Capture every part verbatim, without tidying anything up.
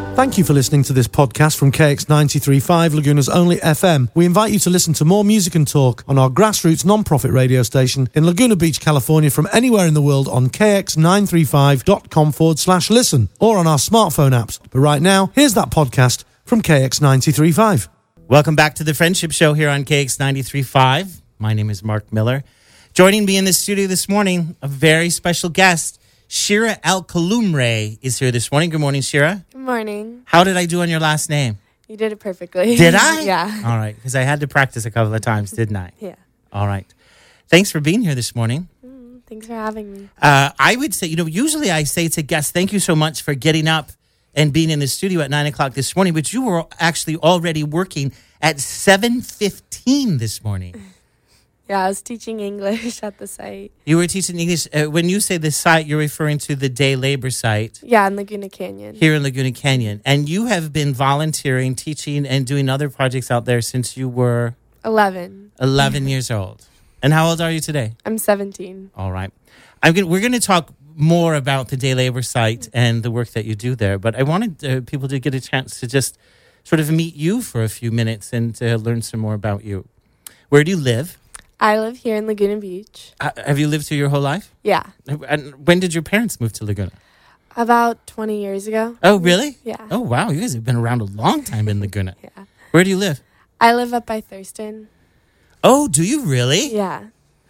Thank you for listening to this podcast from K X ninety-three point five, Laguna's only F M. We invite you to listen to more music and talk on our grassroots non-profit radio station in Laguna Beach, California, from anywhere in the world on k x nine three five dot com forward slash listen or on our smartphone apps. But right now, here's that podcast from K X ninety-three point five. Welcome back to the Friendship Show here on K X ninety-three point five. My name is Mark Miller. Joining me in the studio this morning, a very special guest, Shira Al-Kalumre is here this morning. Good morning, Shira. Good morning. How did I do on your last name? You did it perfectly. Did I? Yeah. All right, because I had to practice a couple of times, didn't I? Yeah. All right. Thanks for being here this morning. Mm, thanks for having me. Uh, I would say, you know, usually I say to guests, thank you so much for getting up and being in the studio at nine o'clock this morning, but you were actually already working at seven fifteen this morning. Yeah, I was teaching English at the site. You were teaching English. Uh, when you say the site, you're referring to the day labor site. Yeah, in Laguna Canyon. Here in Laguna Canyon. And you have been volunteering, teaching, and doing other projects out there since you were eleven. eleven years old. And how old are you today? I'm seventeen. All right. I'm gonna, we're going to talk more about the day labor site and the work that you do there. But I wanted uh, people to get a chance to just sort of meet you for a few minutes and uh, learn some more about you. Where do you live? I live here in Laguna Beach. Uh, have you lived here your whole life? Yeah. And when did your parents move to Laguna? About twenty years ago. Oh, really? Yeah. Oh, wow. You guys have been around a long time in Laguna. Yeah. Where do you live? I live up by Thurston. Oh, do you really? Yeah.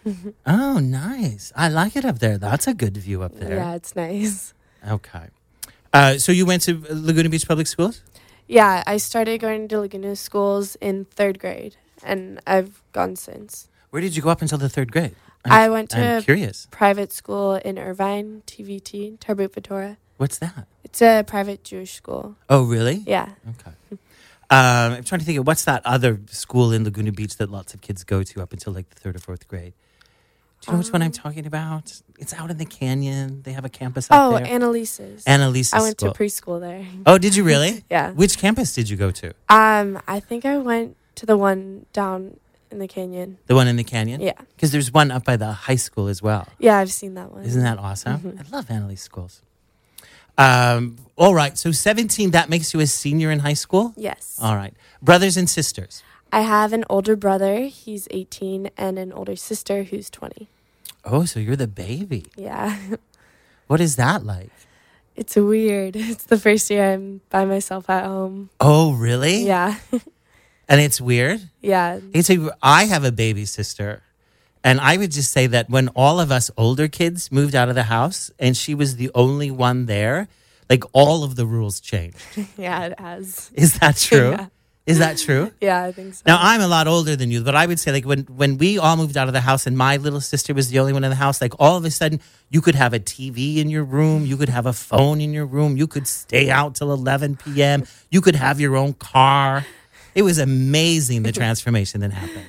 Oh, nice. I like it up there. That's a good view up there. Yeah, it's nice. Okay. Uh, so you went to Laguna Beach Public Schools? Yeah, I started going to Laguna schools in third grade, and I've gone since. Where did you go up until the third grade? I'm, I went to I'm a curious. private school in Irvine, T V T, Tarbut Vitora. What's that? It's a private Jewish school. Oh, really? Yeah. Okay. Um, I'm trying to think of what's that other school in Laguna Beach that lots of kids go to up until like the third or fourth grade. Do you know um, which one I'm talking about? It's out in the canyon. They have a campus out Oh, there. Annalise's. Annalise's I went school. to preschool there. Oh, did you really? Yeah. Which campus did you go to? Um, I think I went to the one down in the canyon. The one in the canyon? Yeah. Because there's one up by the high school as well. Yeah, I've seen that one. Isn't that awesome? Mhm. I love Annalise schools. Um, all right. So seventeen, that makes you a senior in high school? Yes. All right. Brothers and sisters? I have an older brother. He's eighteen, and an older sister who's twenty. Oh, so you're the baby. Yeah. What is that like? It's weird. It's the first year I'm by myself at home. Oh, really? Yeah. And it's weird? Yeah. It's a, I have a baby sister. And I would just say that when all of us older kids moved out of the house and she was the only one there, like all of the rules changed. Yeah, it has. Is that true? Yeah. Is that true? Yeah, I think so. Now, I'm a lot older than you, but I would say like when, when we all moved out of the house and my little sister was the only one in the house, like all of a sudden you could have a T V in your room. You could have a phone in your room. You could stay out till eleven p.m. You could have your own car. It was amazing, the transformation that happened.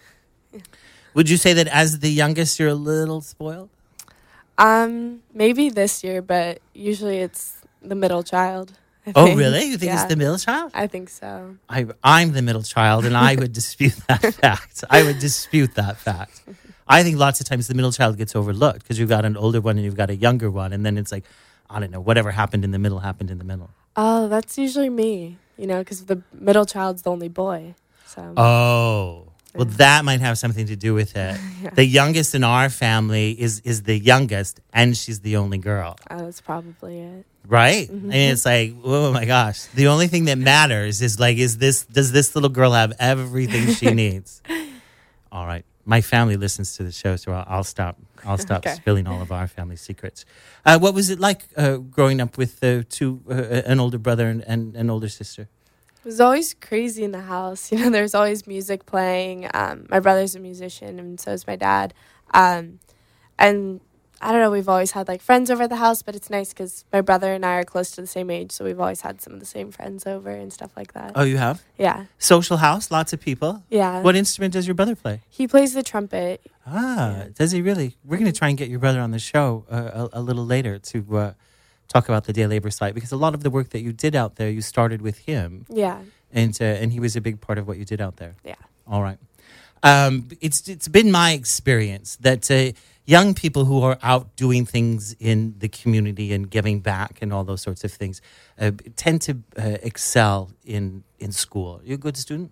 Would you say that as the youngest, you're a little spoiled? Um, maybe this year, but usually it's the middle child. I Oh, think. really? You think Yeah, it's the middle child? I think so. I, I'm the middle child, and I would dispute that fact. I would dispute that fact. I think lots of times the middle child gets overlooked because you've got an older one and you've got a younger one, and then it's like, I don't know, whatever happened in the middle happened in the middle. Oh, that's usually me, you know, because the middle child's the only boy. So. Oh. Well, that might have something to do with it. Yeah. The youngest in our family is is the youngest, and she's the only girl, Oh, that's probably it. right? Mm-hmm. And it's like, oh my gosh, the only thing that matters is like, is this does this little girl have everything she needs? All right, my family listens to the show, so I'll, I'll stop. I'll stop Okay. spilling all of our family secrets. Uh, what was it like uh, growing up with uh, two, uh, an older brother and, and an older sister? It was always crazy in the house. You know, there's always music playing. Um, my brother's a musician, and so is my dad. Um, and I don't know, we've always had like friends over at the house, but it's nice because my brother and I are close to the same age, so we've always had some of the same friends over and stuff like that. Oh, you have? Yeah. Social house, lots of people. Yeah. What instrument does your brother play? He plays the trumpet. Ah, Yeah. does he really? We're going to try and get your brother on the show uh, a, a little later to uh, talk about the day labor site, because a lot of the work that you did out there, you started with him, Yeah. and uh, and he was a big part of what you did out there. Yeah. All right. Um, it's it's been my experience that uh, young people who are out doing things in the community and giving back and all those sorts of things uh, tend to uh, excel in, in school. You're a good student?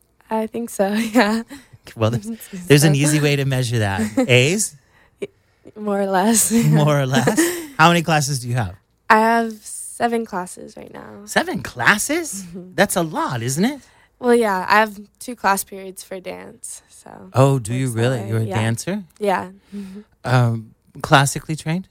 I think so, yeah. Well, there's, there's an easy way to measure that. A's? More or less. More or less? How many classes do you have? I have seven classes right now. Seven classes? Mm-hmm. That's a lot, isn't it? Well, yeah, I have two class periods for dance. So. Oh, do you That's really? why- You're a yeah. dancer? Yeah. Mm-hmm. Um, classically trained?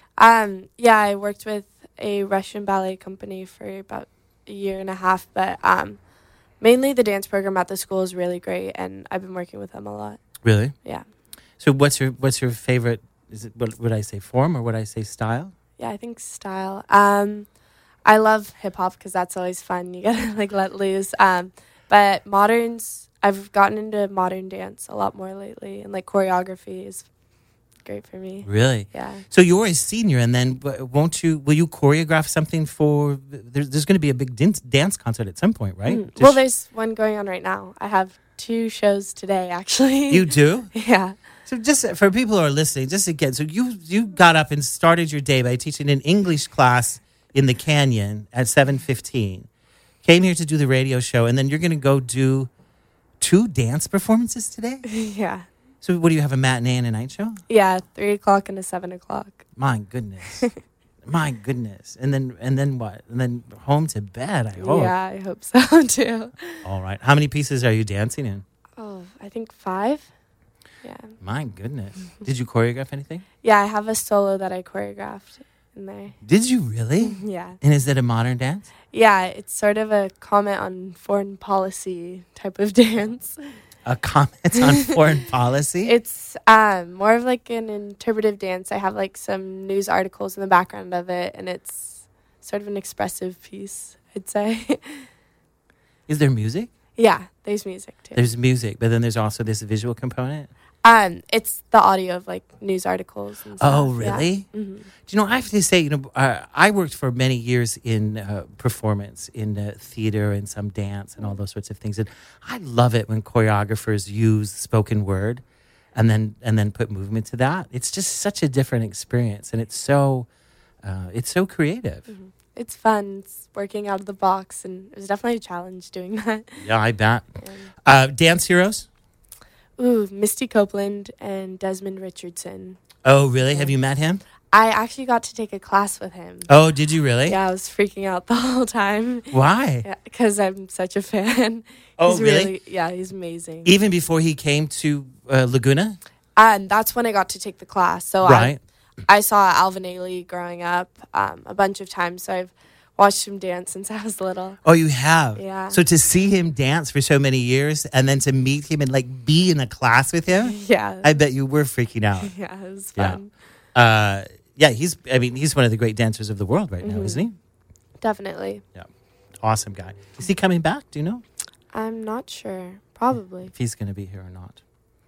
Um, yeah, I worked with a Russian ballet company for about a year and a half, but um, mainly the dance program at the school is really great, and I've been working with them a lot. Really? Yeah. So what's your what's your favorite, is it, what would I say, form or would I say style? Yeah, I think style. Um, I love hip hop because that's always fun. You gotta like let loose. Um, but moderns, I've gotten into modern dance a lot more lately, and like choreography is great for me. Really? Yeah. So you're a senior, and then w- won't you? Will you choreograph something for? There's, there's going to be a big dance dance concert at some point, right? Mm. Just- Well, there's one going on right now. I have two shows today, actually. you do. Yeah. So just for people who are listening, just again, so you you got up and started your day by teaching an English class in the Canyon at seven fifteen. Came here to do the radio show, and then you're going to go do two dance performances today? Yeah. So what do you have, a matinee and a night show? Yeah, three o'clock and a seven o'clock. My goodness. My goodness. And then and then what? And then home to bed, I hope. Yeah, I hope so too. All right. How many pieces are you dancing in? Oh, I think five. Yeah. My goodness. Did you choreograph anything? Yeah, I have a solo that I choreographed in there. Did you really? Yeah. And is it a modern dance? Yeah, it's sort of a comment on foreign policy type of dance. A comment on foreign policy? It's um, more of like an interpretive dance. I have like some news articles in the background of it, and it's sort of an expressive piece, I'd say. Is there music? Yeah, there's music too. There's music, but then there's also this visual component. Um, it's the audio of like news articles and stuff. Oh, really? Yeah. Mm-hmm. Do you know, I have to say, you know, uh, I worked for many years in uh, performance, in uh, theater and some dance and all those sorts of things. And I love it when choreographers use spoken word and then and then put movement to that. It's just such a different experience, and it's so uh, it's so creative. Mm-hmm. It's fun. It's working out of the box, and it was definitely a challenge doing that. Yeah, I bet. And, Uh, dance heroes? ooh, Misty Copeland and Desmond Richardson. Oh, really? Have you met him? I actually got to take a class with him. Oh, did you really? Yeah, I was freaking out the whole time. Why? Yeah, because I'm such a fan. Oh, he's really? Yeah, he's amazing. Even before he came to uh, Laguna? And that's when I got to take the class. So Right. I, I saw Alvin Ailey growing up um, a bunch of times. So I've watched him dance since I was little. Oh, you have? Yeah. So to see him dance for so many years and then to meet him and like be in a class with him, Yeah. I bet you were freaking out. yeah, it was Yeah. fun. Uh, yeah, he's, I mean, he's one of the great dancers of the world right now, Mhm. isn't he? Definitely. Yeah. Awesome guy. Is he coming back? Do you know I'm not sure. Probably. if he's going to be here or not?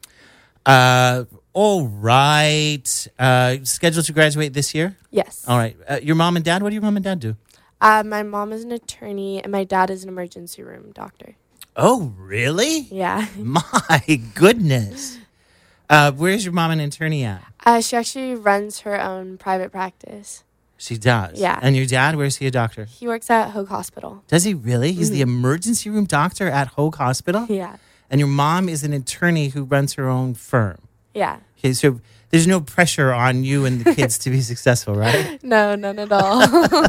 Uh, all right. Uh, scheduled to graduate this year? Yes. All right. Uh, your mom and dad, what do your mom and dad do? Uh, my mom is an attorney, and my dad is an emergency room doctor. Oh, really? Yeah. My goodness. Uh, where's your mom an attorney at? Uh, she actually runs her own private practice. She does. Yeah. And your dad, where's he a doctor? He works at Hoag Hospital. Does he really? He's the emergency room doctor at Hoag Hospital? Yeah. And your mom is an attorney who runs her own firm. Yeah. Okay, so there's no pressure on you and the kids to be successful, right? No, none at all.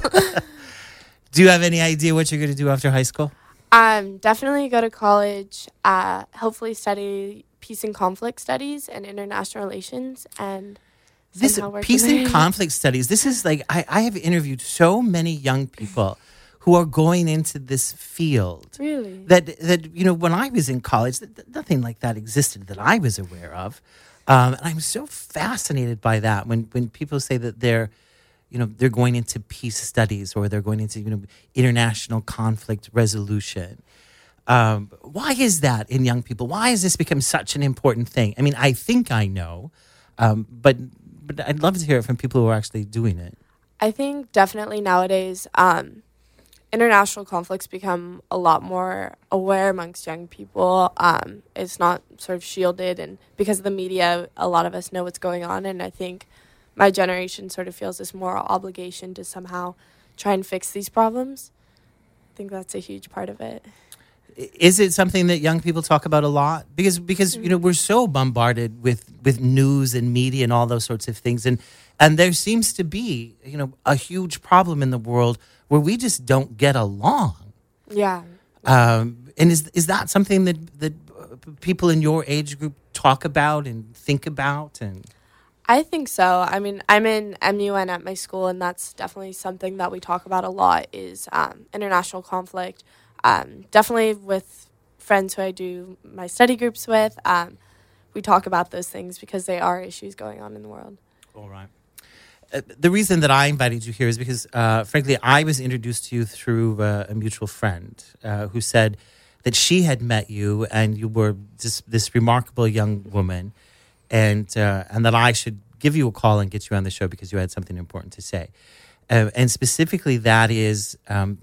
Do you have any idea what you're going to do after high school? um, definitely go to college. Uh, hopefully study peace and conflict studies and international relations, and This somehow work peace in and there. conflict studies, this is like, I, I have interviewed so many young people who are going into this field. Really? That, that you know, when I was in college, th- th- nothing like that existed that I was aware of. Um, and I'm so fascinated by that when, when people say that they're, you know, they're going into peace studies or they're going into, you know, international conflict resolution. Um, why is that in young people? Why has this become such an important thing? I mean, I think I know, um, but but I'd love to hear it from people who are actually doing it. I think definitely nowadays, um, international conflicts become a lot more aware amongst young people. Um, it's not sort of shielded, and because of the media, a lot of us know what's going on, and I think my generation sort of feels this moral obligation to somehow try and fix these problems. I think that's a huge part of it. Is it something that young people talk about a lot? Because because you know we're so bombarded with, with news and media and all those sorts of things, and and there seems to be you know a huge problem in the world where we just don't get along. Yeah. Um, and is is that something that that people in your age group talk about and think about? And I think so. I mean, I'm in M U N at my school, and that's definitely something that we talk about a lot is um, international conflict. Um, definitely with friends who I do my study groups with, um, we talk about those things because they are issues going on in the world. All right. Uh, the reason that I invited you here is because, uh, frankly, I was introduced to you through uh, a mutual friend uh, who said that she had met you and you were just this remarkable young woman, and uh, and that I should give you a call and get you on the show because you had something important to say. Uh, and specifically, that is... Um,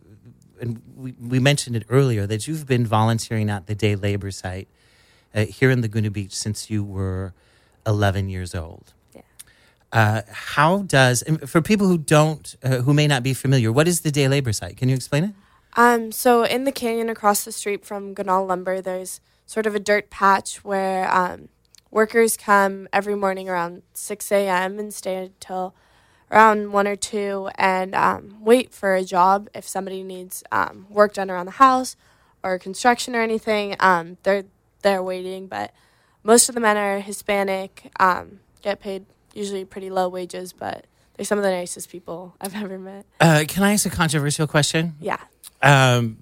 and we, we mentioned it earlier, that you've been volunteering at the day labor site uh, here in Laguna Beach since you were eleven years old. Yeah. Uh, how does, and for people who don't, uh, who may not be familiar, what is the day labor site? Can you explain it? Um, so in the canyon across the street from Gonal Lumber, there's sort of a dirt patch where um, workers come every morning around six a.m. and stay until around one or two and um, wait for a job. If somebody needs um, work done around the house or construction or anything, um, they're they're waiting. But most of the men are Hispanic, um, get paid usually pretty low wages, but they're some of the nicest people I've ever met. Uh, can I ask a controversial question? Yeah. Um,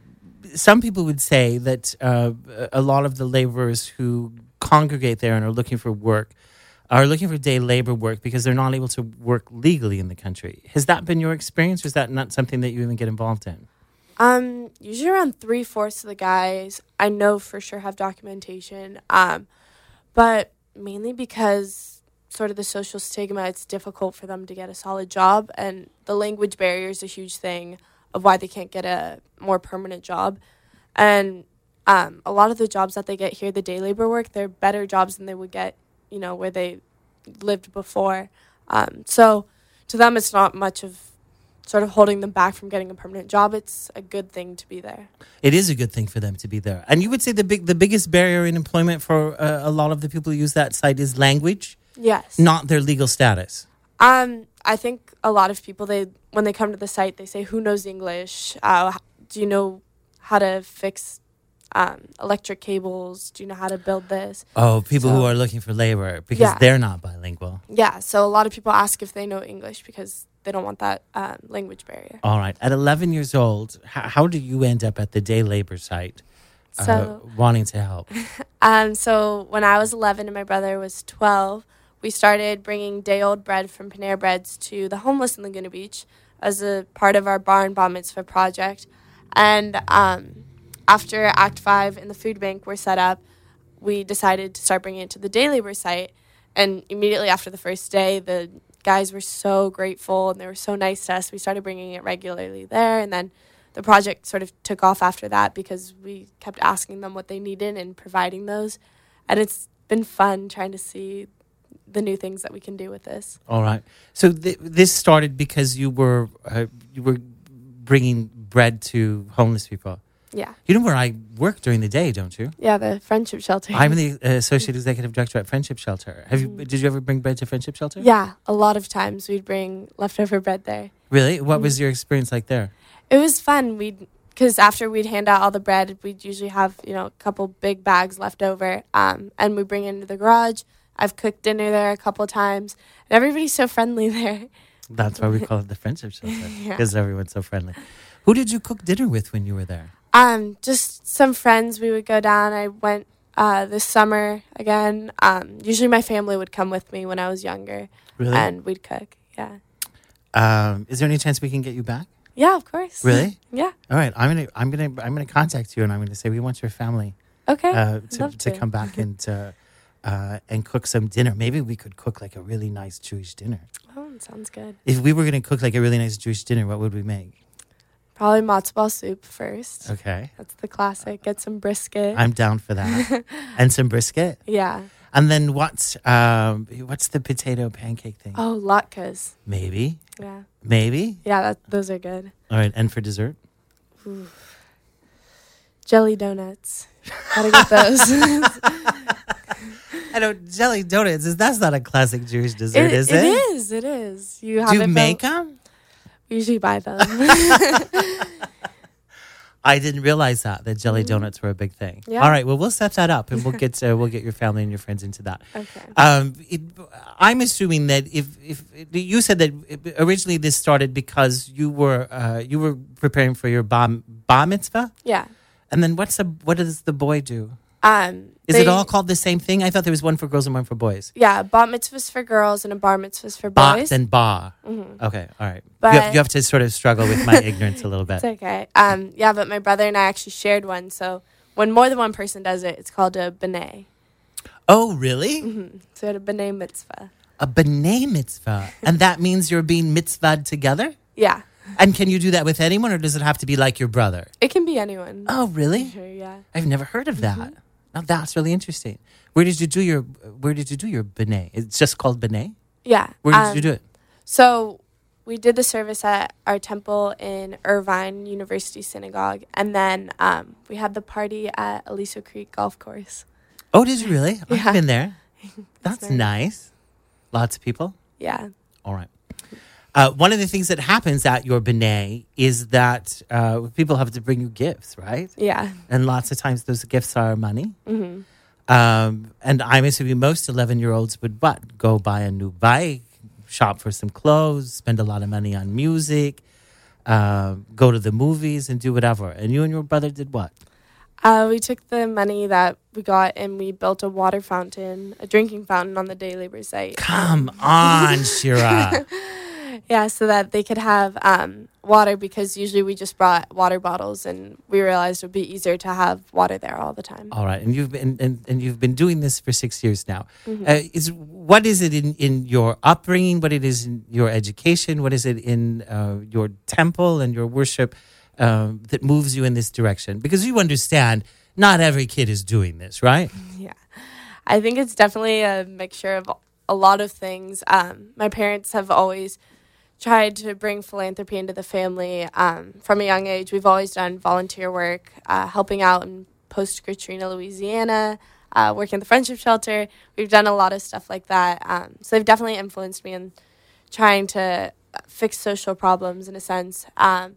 some people would say that uh, a lot of the laborers who congregate there and are looking for work are looking for day labor work because they're not able to work legally in the country. Has that been your experience, or is that not something that you even get involved in? Um, usually around three-fourths of the guys I know for sure have documentation, um, but mainly because sort of the social stigma, it's difficult for them to get a solid job, and the language barrier is a huge thing of why they can't get a more permanent job. And um, a lot of the jobs that they get here, the day labor work, they're better jobs than they would get you know, where they lived before. Um, so to them, it's not much of sort of holding them back from getting a permanent job. It's a good thing to be there. It is a good thing for them to be there. And you would say the big, the biggest barrier in employment for uh, a lot of the people who use that site is language? Yes. Not their legal status? Um, I think a lot of people, they when they come to the site, they say, who knows English? Uh, do you know how to fix Um, electric cables? Do you know how to build this? Oh, people So- who are looking for labor because Yeah. they're not bilingual. Yeah, so a lot of people ask if they know English because they don't want that um, language barrier. All right. At eleven years old, how, how do you end up at the day labor site uh, So- wanting to help? Um, so when I was eleven and my brother was twelve, we started bringing day-old bread from Panera Breads to the homeless in Laguna Beach as a part of our bar and bar mitzvah project. And um, after Act five and the food bank were set up, we decided to start bringing it to the day labor site. And immediately after the first day, the guys were so grateful and they were so nice to us. We started bringing it regularly there. And then the project sort of took off after that because we kept asking them what they needed and providing those. And it's been fun trying to see the new things that we can do with this. All right. So th- this started because you were uh, you were bringing bread to homeless people. Yeah. You know where I work during the day, don't you? Yeah, the friendship shelter. I'm the uh, associate executive director at Friendship Shelter. Have you? Did you ever bring bread to Friendship Shelter? Yeah, a lot of times we'd bring leftover bread there. Really? What was your experience like there? It was fun. We'd because after we'd hand out all the bread, we'd usually have you know a couple big bags left over, um, and we bring it into the garage. I've cooked dinner there a couple times, and everybody's so friendly there. That's why we call it the Friendship Shelter, Yeah. because everyone's so friendly. Who did you cook dinner with when you were there? Um, just some friends. We would go down. I went uh, this summer again. Um, usually my family would come with me when I was younger, Really? and we'd cook. Yeah, Um, is there any chance we can get you back? yeah, of course. Really? Yeah. All right. I'm gonna I'm gonna I'm gonna contact you and I'm gonna say we want your family Okay. uh, to Love to to. come back and uh, uh, and cook some dinner. Maybe we could cook like a really nice Jewish dinner. Oh, sounds good. If we were gonna cook like a really nice Jewish dinner, what would we make? Probably matzo ball soup first. Okay. That's the classic. Get some brisket. I'm down for that. And some brisket. yeah. And then what's um what's the potato pancake thing? Oh, latkes. Maybe. Yeah. Maybe. Yeah, that, those are good. All right. And for dessert? Ooh. Jelly donuts. Gotta get those. I know jelly donuts is that's not a classic Jewish dessert, it, is it? It is. It is. You have Do you it make built- them? We usually buy them. I didn't realize that that jelly donuts were a big thing. Yeah. All right, well we'll set that up and we'll get uh, we'll get your family and your friends into that. Okay. Um, it, I'm assuming that if if you said that originally this started because you were uh, you were preparing for your bar, bar mitzvah, Yeah. and then what's the what does the boy do? Um, Is they- it all called the same thing? I thought there was one for girls and one for boys. Yeah, bat mitzvahs for girls and a bar mitzvahs for Bat boys. and bar. Mhm. Okay, all right. But- you, have, you have to sort of struggle with my ignorance a little bit. It's okay. Um, yeah, but my brother and I actually shared one. So when more than one person does it, it's called a b'nai. Oh, really? Mm-hmm. So at a b'nai mitzvah. A b'nai mitzvah, and that means you're being mitzvahed together. Yeah, And can you do that with anyone, or does it have to be like your brother? it can be anyone. Oh, really? Sure, yeah. I've never heard of that. Now that's really interesting. Where did you do your Where did you do your b'nai? It's just called b'nai. Yeah. Where did um, you do it? So we did the service at our temple in Irvine University Synagogue, and then um, we had the party at Aliso Creek Golf Course. Oh, did you really? Yeah. I've been there. That's nice. nice. Lots of people. Yeah. All right. Uh, one of the things that happens at your b'nai is that uh, people have to bring you gifts, right? Yeah. And lots of times those gifts are money. hmm Um, and I'm assuming most eleven-year-olds would what? Go buy a new bike, shop for some clothes, spend a lot of money on music, uh, go to the movies and do whatever. And you and your brother did what? Uh, we took the money that we got and we built a water fountain, a drinking fountain on the day labor site. Come on, Shira. Yeah, so that they could have um, water, because usually we just brought water bottles, and we realized it would be easier to have water there all the time. All right, and you've been and, and you've been doing this for six years now. Mhm. Uh, is what is it in, in your upbringing? What it is in your education? What is it in uh, your temple and your worship um, that moves you in this direction? Because you understand, not every kid is doing this, right? Yeah, I think it's definitely a mixture of a lot of things. Um, my parents have always tried to bring philanthropy into the family um, from a young age. We've always done volunteer work, uh, helping out in post-Katrina, Louisiana, uh, working at the Friendship Shelter. We've done a lot of stuff like that. Um, so they've definitely influenced me in trying to fix social problems in a sense. Um,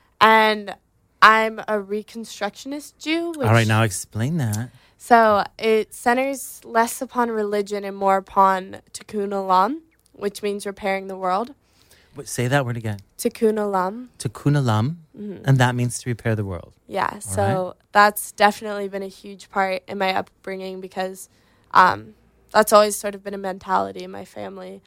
and I'm a Reconstructionist Jew. Which, All right, now explain that. So it centers less upon religion and more upon tikkun olam, which means repairing the world. Wait, say that word again. Tikkun olam. Tikkun olam, Mhm. and that means to repair the world. Yeah, so that's definitely been a huge part in my upbringing, because um, that's always sort of been a mentality in my family.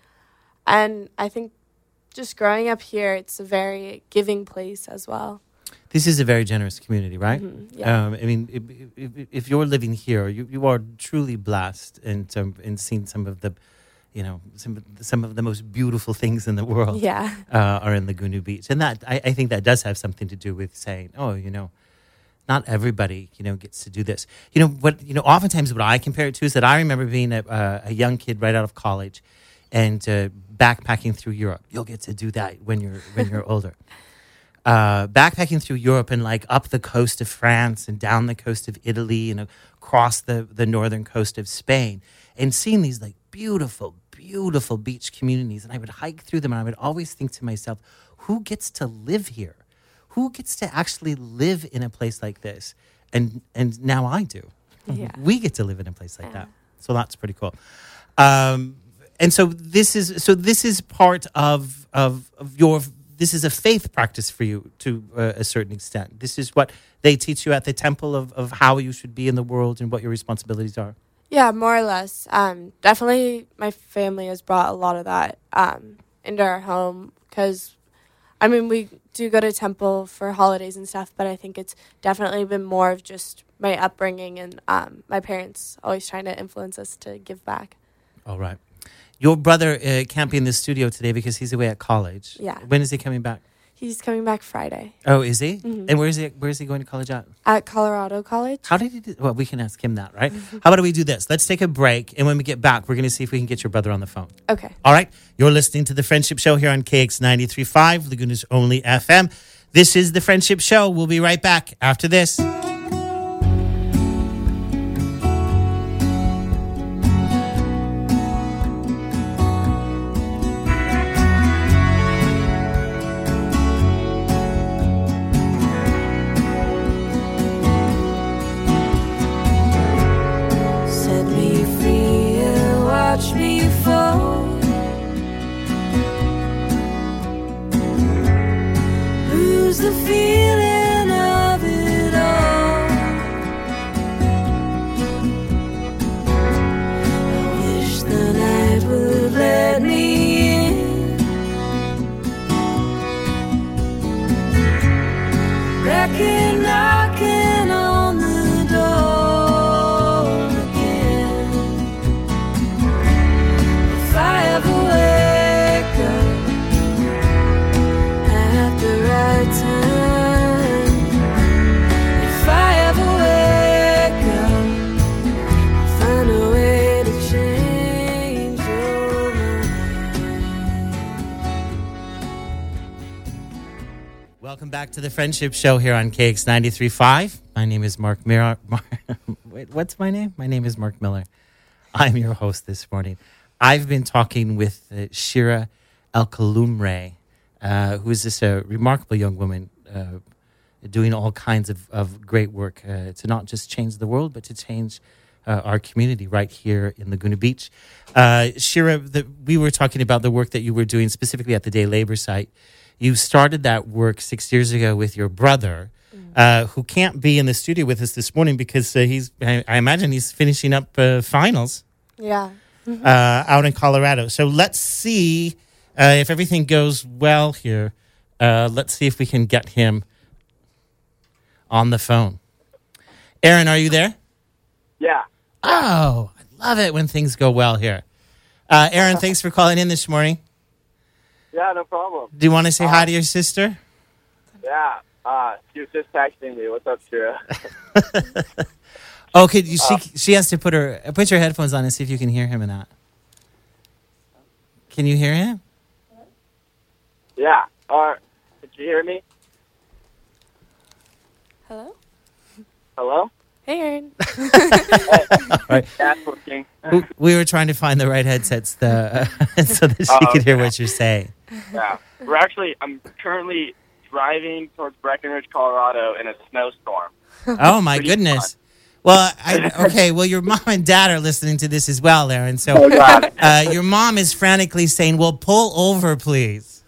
And I think just growing up here, it's a very giving place as well. This is a very generous community, right? Mhm, yeah. Um, I mean, if, if, if you're living here, you, you are truly blessed in, some, in seeing some of the, you know, some of the, some of the most beautiful things in the world Yeah. uh, are in Laguna Beach. And that, I, I think that does have something to do with saying, oh, you know, not everybody, you know, gets to do this. You know, what, you know, oftentimes what I compare it to is that I remember being a, uh, a young kid right out of college and uh, backpacking through Europe. You'll get to do that when you're, when you're older. Uh, backpacking through Europe and like up the coast of France and down the coast of Italy and across the, the northern coast of Spain, and seeing these like beautiful, beautiful beach communities. And I would hike through them and I would always think to myself, who gets to live here? Who gets to actually live in a place like this? And and now I do. Yeah. We get to live in a place like Yeah. that. So that's pretty cool. Um, and so this is so this is part of of, of your this is a faith practice for you to uh, a certain extent. This is what they teach you at the temple of, of how you should be in the world and what your responsibilities are. Yeah, more or less. Um, definitely my family has brought a lot of that um, into our home, because, I mean, we do go to temple for holidays and stuff, but I think it's definitely been more of just my upbringing and um, my parents always trying to influence us to give back. All right. Your brother uh, can't be in the studio today because he's away at college. Yeah. When is he coming back? He's coming back Friday Oh, is he? Mhm. And where is he? Where is he going to college at? at Colorado College. How did he do? Well, we can ask him that, right? How about we do this? Let's take a break, and when we get back, we're going to see if we can get your brother on the phone. Okay. All right? You're listening to The Friendship Show here on K X ninety-three point five, Laguna's only F M. This is The Friendship Show. We'll be right back after this. Set me free and watch me fall. Lose the feeling of it all. I wish the night would let me in. Reckon knocking on the door again. If I ever wake up at the right time, if I ever wake up, I'll find a way to change your mind. Welcome back to The Friendship Show here on K X ninety-three point five. My name is Mark Miller. Wait, what's my name? My name is Mark Miller. I'm your host this morning. I've been talking with uh, Shira El-Kalumre, uh, who is this uh, remarkable young woman uh, doing all kinds of, of great work uh, to not just change the world, but to change uh, our community right here in Laguna Beach. Uh, Shira, the, we were talking about the work that you were doing specifically at the day labor site. You started that work six years ago with your brother, uh, who can't be in the studio with us this morning because uh, he's, I, I imagine he's finishing up uh, finals Yeah. uh, out in Colorado. So let's see uh, if everything goes well here. Uh, let's see if we can get him on the phone. Aaron, are you there? Yeah. Oh, I love it when things go well here. Uh, Aaron, thanks for calling in this morning. Yeah, no problem. Do you want to say hi to your sister? Yeah. Uh, she was just texting me. What's up, Shira? Oh, could you, she she has to put her put your headphones on and see if you can hear him in that. Can you hear him? Yeah. Uh, did you hear me? Hello? Hello? Hey, Aaron. Right. That's working. We, we were trying to find the right headsets the, uh, so that she Oh, could hear okay. what you're saying. Yeah. We're actually, I'm currently driving towards Breckenridge, Colorado in a snowstorm. Oh my Pretty goodness. Well, I, okay. Well, your mom and dad are listening to this as well, Aaron. So, Oh, God. uh, your mom is frantically saying, "Well, pull over, please."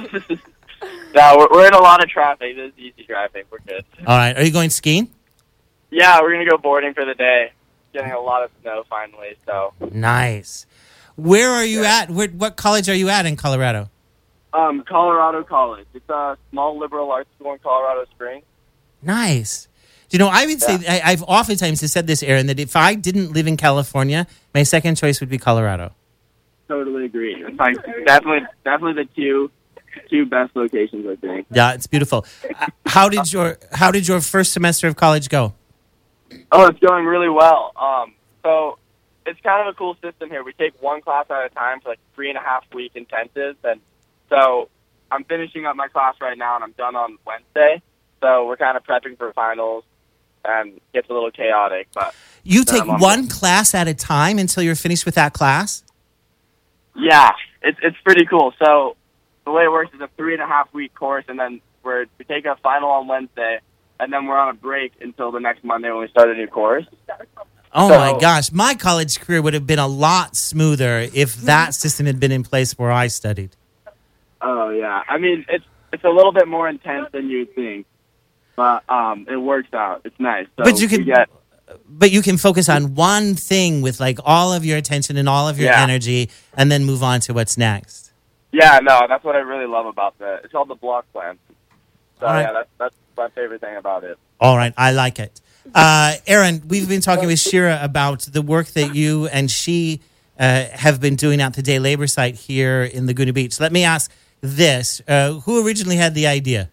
No, we're, we're in a lot of traffic. This is easy driving. We're good. All right. Are you going skiing? Yeah, we're going to go boarding for the day. Getting a lot of snow finally, so. Nice. Where are you at? Where, what college are you at in Colorado? Um, Colorado College. It's a small liberal arts school in Colorado Springs. Nice. You know, I would say, Yeah. I, I've oftentimes said this, Aaron, that if I didn't live in California, my second choice would be Colorado. Totally agree. It's like definitely, definitely the two, two best locations, I think. Yeah, it's beautiful. Uh, How did your How did your first semester of college go? Oh, it's going really well. Um, so it's kind of a cool system here. We take one class at a time for like three and a half week intensives, and so I'm finishing up my class right now, and I'm done on Wednesday. So we're kind of prepping for finals, and it gets a little chaotic, but You take Um, I'm- one class at a time until you're finished with that class? yeah, it's it's pretty cool. So the way it works is a three and a half week course, and then we're we take a final on Wednesday, and then we're on a break until the next Monday when we start a new course. Oh So- my gosh, my college career would have been a lot smoother if that system had been in place where I studied. Oh yeah, I mean it's it's a little bit more intense than you'd think, but um, it works out. It's nice. So But you we can- get But you can focus on one thing with like all of your attention and all of your Yeah. energy and then move on to what's next. yeah, no, that's what I really love about the. It's called the block plan. So All right. yeah, that's that's my favorite thing about it. All right, I like it. Uh, Aaron, we've been talking with Shira about the work that you and she uh, have been doing at the day labor site here in Laguna Beach. Let me ask, this? Uh, who originally had the idea?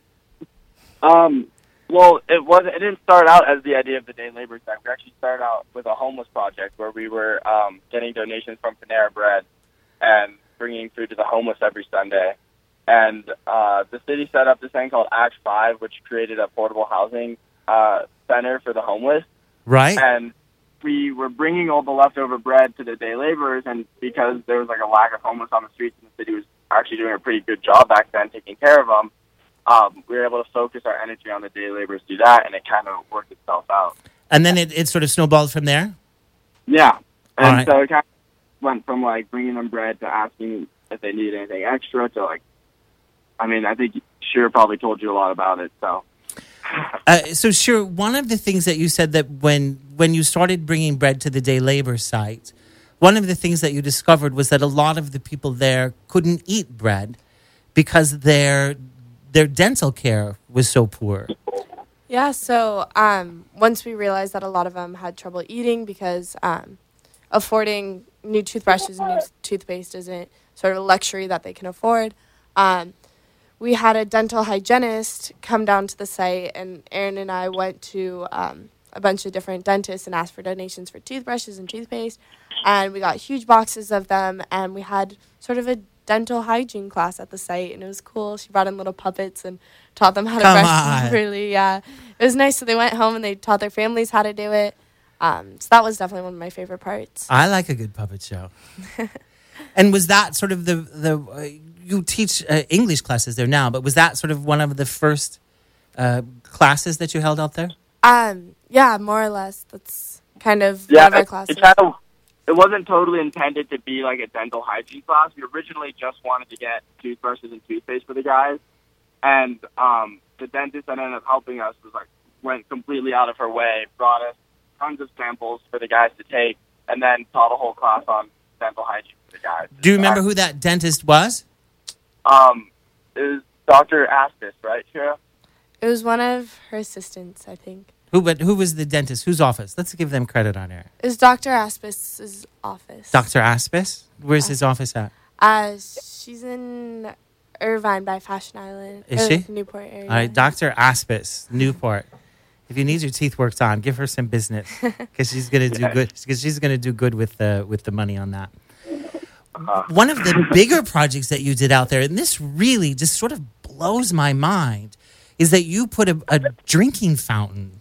Um, well, it wasn't. It didn't start out as the idea of the day labor site. We actually started out with a homeless project where we were um, getting donations from Panera Bread and bringing food to the homeless every Sunday. And uh, the city set up this thing called Act Five, which created a portable housing uh, center for the homeless. Right. And we were bringing all the leftover bread to the day laborers, and because there was like a lack of homeless on the streets, and the city was actually doing a pretty good job back then taking care of them. Um, we were able to focus our energy on the day laborers to do that, and it kind of worked itself out. And then it, it sort of snowballed from there? Yeah. And All right. so it kind of went from, like, bringing them bread to asking if they needed anything extra to, like, I mean, I think Shira probably told you a lot about it, so. Uh, so, sure, one of the things that you said that when, when you started bringing bread to the day labor site, one of the things that you discovered was that a lot of the people there couldn't eat bread because their their dental care was so poor. Yeah, so um, once we realized that a lot of them had trouble eating because um, affording new toothbrushes and new toothpaste isn't sort of a luxury that they can afford, um, we had a dental hygienist come down to the site, and Aaron and I went to um, a bunch of different dentists and asked for donations for toothbrushes and toothpaste, and we got huge boxes of them, and we had sort of a dental hygiene class at the site, and it was cool. She brought in little puppets and taught them how to Come brush on. properly. Yeah, it was nice. So they went home and they taught their families how to do it. Um, so that was definitely one of my favorite parts. I like a good puppet show. And was that sort of the, the uh, you teach uh, English classes there now, but was that sort of one of the first uh, classes that you held out there? Um, yeah, more or less. That's kind of Yeah, one of our it, classes. it kind of, it wasn't totally intended to be like a dental hygiene class. We originally just wanted to get toothbrushes and toothpaste for the guys, and um, the dentist that ended up helping us was like went completely out of her way, brought us tons of samples for the guys to take, and then taught a whole class on dental hygiene for the guys. Do you remember who that dentist was? Um, it was Doctor Aspis, right, Shira? It was one of her assistants, I think. Who but who was the dentist? Whose office? Let's give them credit on air. It was Doctor Aspis' office. Doctor Aspis? Where's his office at? Uh, she's in Irvine by Fashion Island. Is or she? Newport area. All right, Doctor Aspis, Newport. If you need your teeth worked on, give her some business because she's gonna do Yeah. good. Because she's gonna do good with the with the money on that. One of the bigger projects that you did out there, and this really just sort of blows my mind, is that you put a, a drinking fountain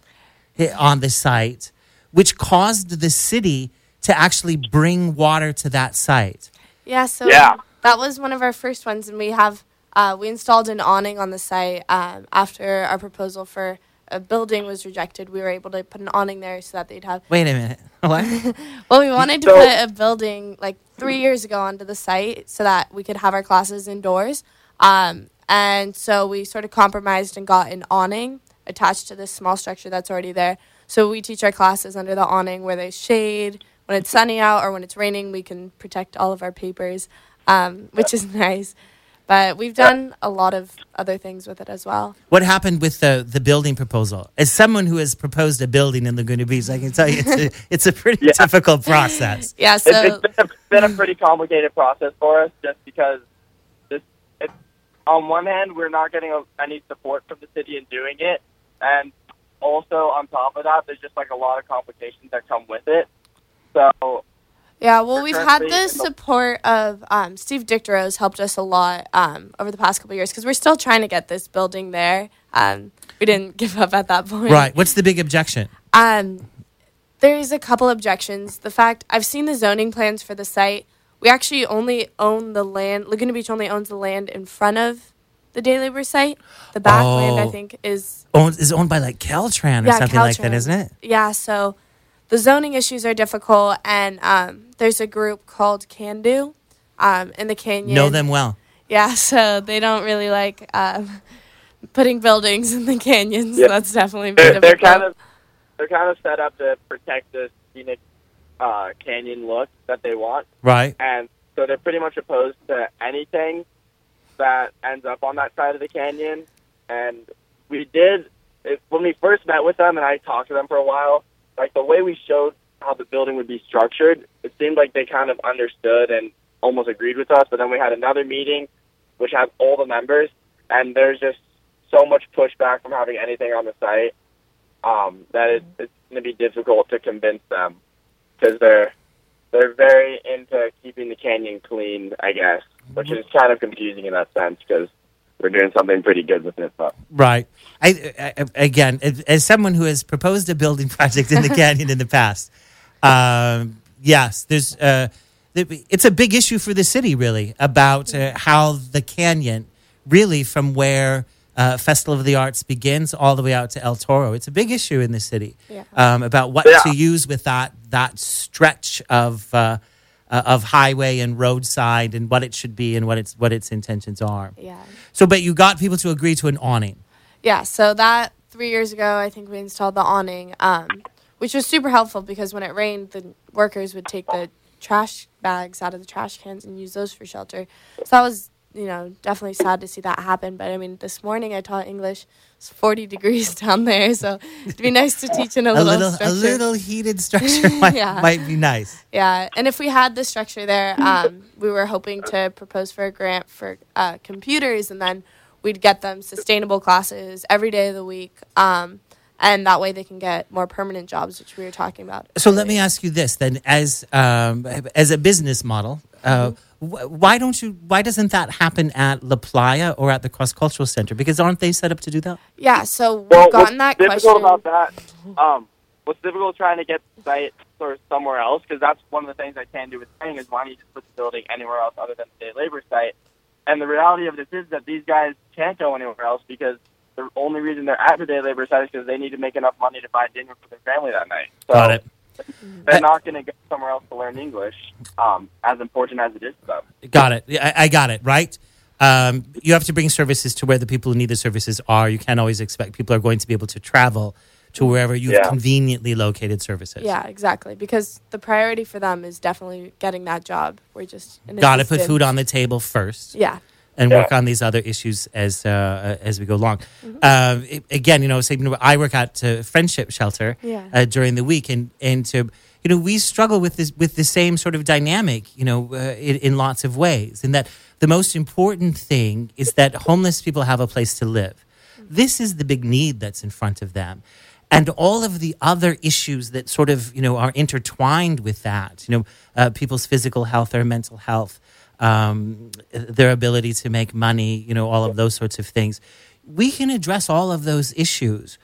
on the site, which caused the city to actually bring water to that site. Yeah, so Yeah. that was one of our first ones, and we have uh, we installed an awning on the site um, after our proposal for a building was rejected. We were able to put an awning there so that they'd have. Wait a minute. What? Well, we wanted to So- put a building like three years ago onto the site so that we could have our classes indoors. Um, and so we sort of compromised and got an awning attached to this small structure that's already there. So we teach our classes under the awning where there's shade. When it's sunny out or when it's raining, we can protect all of our papers, um, which is nice. But we've done a lot of other things with it as well. What happened with the, the building proposal? As someone who has proposed a building in Laguna Beach, I can tell you it's a, it's a pretty Yeah. difficult process. Yeah, It's, so it's been, a, been a pretty complicated process for us, just because this. It's, on one hand, we're not getting a, any support from the city in doing it, and also on top of that, there's just like a lot of complications that come with it. So yeah, well, we've had currently the in the- support of um, Steve Dicteros helped us a lot um, over the past couple of years because we're still trying to get this building there. Um, we didn't give up at that point. Right. What's the big objection? Um, there's a couple objections. The fact I've seen the zoning plans for the site. We actually only own the land. Laguna Beach only owns the land in front of the day labor site. The back Oh. land, I think, is Owned, is owned by like Caltran or Yeah, something like that, Caltran. isn't it? yeah. So the zoning issues are difficult, and um, there's a group called Can Do um, in the canyon. Know them well. Yeah, so they don't really like um, putting buildings in the canyons. Yeah. That's definitely been they're, they're difficult. kind of they're kind of set up to protect the scenic uh, canyon look that they want, Right. and so they're pretty much opposed to anything that ends up on that side of the canyon. And we did it, when we first met with them, and I talked to them for a while. Like the way we showed how the building would be structured, it seemed like they kind of understood and almost agreed with us. But then we had another meeting, which has all the members, and there's just so much pushback from having anything on the site um, that it, it's going to be difficult to convince them because they're they're very into keeping the canyon clean, I guess, which is kind of confusing in that sense because we're doing something pretty good with it. But. Right. I, I, again, as someone who has proposed a building project in the canyon in the past, um, yes, there's uh, it's a big issue for the city, really, about uh, how the canyon, really from where uh, Festival of the Arts begins all the way out to El Toro. It's a big issue in the city Yeah. um, about what Yeah. to use with that that stretch of uh, uh, of highway and roadside and what it should be and what its what its intentions are. Yeah. So, but you got people to agree to an awning. Yeah, so that three years ago, I think we installed the awning, um, which was super helpful because when it rained, the workers would take the trash bags out of the trash cans and use those for shelter. So that was, you know, definitely sad to see that happen. But, I mean, this morning I taught English. It's forty degrees down there, so it'd be nice to teach in a, A little, little, a structure. little heated structure might, Yeah. might be nice. Yeah, and if we had the structure there, um, we were hoping to propose for a grant for uh, computers, and then we'd get them sustainable classes every day of the week, um, and that way they can get more permanent jobs, which we were talking about. So let me ask you this then: as um, as a business model, uh, wh- why don't you? Why doesn't that happen at La Playa or at the Cross Cultural Center? Because aren't they set up to do that? Yeah, so we've Well, gotten what's that difficult question. about that, um, what's difficult trying to get the site sort of somewhere else, because that's one of the things I can do with training is why don't you just put the building anywhere else other than the day labor site. And the reality of this is that these guys can't go anywhere else because the only reason they're at the day labor site is because they need to make enough money to buy dinner for their family that night. So Got it. they're not going to go somewhere else to learn English, um, as important as it is to them. Got it. I, I got it. Right. Um, you have to bring services to where the people who need the services are. You can't always expect people are going to be able to travel to wherever you've Yeah. conveniently located services. Yeah, exactly, because the priority for them is definitely getting that job. We're just an Got to put assistant. food on the table first. Yeah. And Yeah. work on these other issues as uh, as we go along. Uh, it- again, you know, so, you know, I work at uh, Friendship Shelter Yeah. uh, during the week, and and to you know, we struggle with this with the same sort of dynamic, you know, uh, in, in lots of ways. In that the most important thing is that homeless people have a place to live. This is the big need that's in front of them. And all of the other issues that sort of, you know, are intertwined with that, you know, uh, people's physical health, their mental health, um, their ability to make money, you know, all of those sorts of things. We can address all of those issues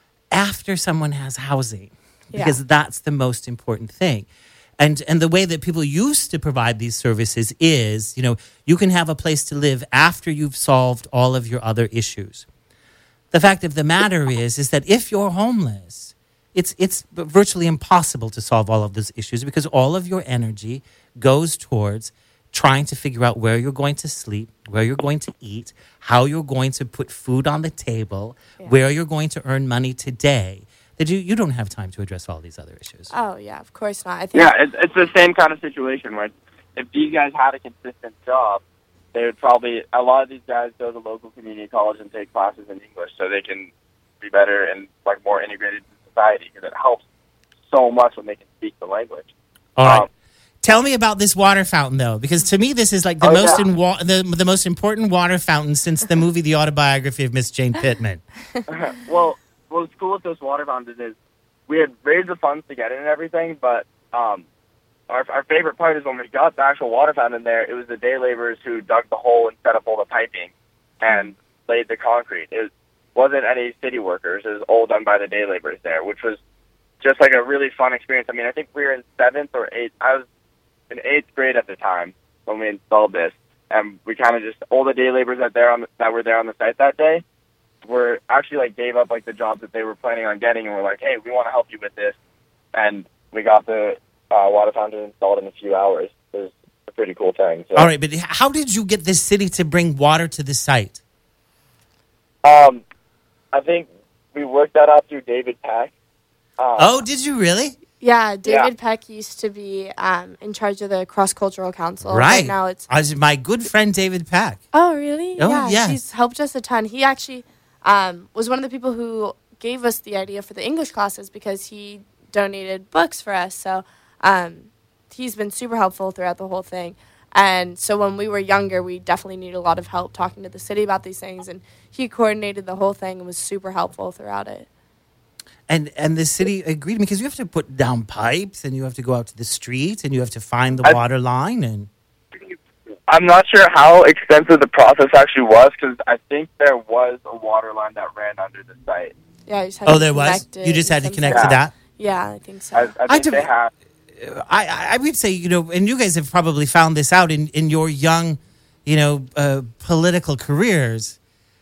after someone has housing, because Yeah. that's the most important thing. And and the way that people used to provide these services is, you know, you can have a place to live after you've solved all of your other issues. The fact of the matter is, is that if you're homeless, it's it's virtually impossible to solve all of those issues because all of your energy goes towards trying to figure out where you're going to sleep, where you're going to eat, how you're going to put food on the table, Yeah. where you're going to earn money today. That you, you don't have time to address all these other issues. Oh, yeah, of course not. I think. Yeah, it's, it's the same kind of situation where if these guys had a consistent job, they would probably, a lot of these guys go to local community college and take classes in English so they can be better and like more integrated in society because it helps so much when they can speak the language. All right. Um, Tell me about this water fountain, though, because to me this is like the Oh, most yeah. in wa- the the most important water fountain since the movie The Autobiography of Miss Jane Pittman. well, what's cool with those water fountains is we had raised the funds to get it and everything, but um, our our favorite part is when we got the actual water fountain there, it was the day laborers who dug the hole and set up all the piping and laid the concrete. It wasn't any city workers. It was all done by the day laborers there, which was just like a really fun experience. I mean, I think we were in seventh or eighth. I was in eighth grade at the time when we installed this, and we kind of just all the day laborers that there on the, that were there on the site that day were actually like gave up like the jobs that they were planning on getting, and were like, "Hey, we want to help you with this," and we got the uh, water fountain installed in a few hours. It was a pretty cool thing. So, All right, but how did you get this city to bring water to the site? um, I think we worked that out through David Pack. Um, Oh, did you really? Yeah, David Peck used to be um, in charge of the Cross Cultural Council. Right. now it's. As my good friend David Pack. Oh, really? Oh, yeah, yeah. He's helped us a ton. He actually um, was one of the people who gave us the idea for the English classes because he donated books for us. So um, he's been super helpful throughout the whole thing. And so when we were younger, we definitely needed a lot of help talking to the city about these things. And he coordinated the whole thing and was super helpful throughout it. And and the city agreed because you have to put down pipes and you have to go out to the streets and you have to find the I- water line. And I'm not sure how extensive the process actually was because I think there was a water line that ran under the site. Yeah, you just had oh, to there was? connect it You just had to and connect something. to that? Yeah, I think so. I, I I think do- they have. I, I I would say, you know, and you guys have probably found this out in, in your young, you know, uh, political careers,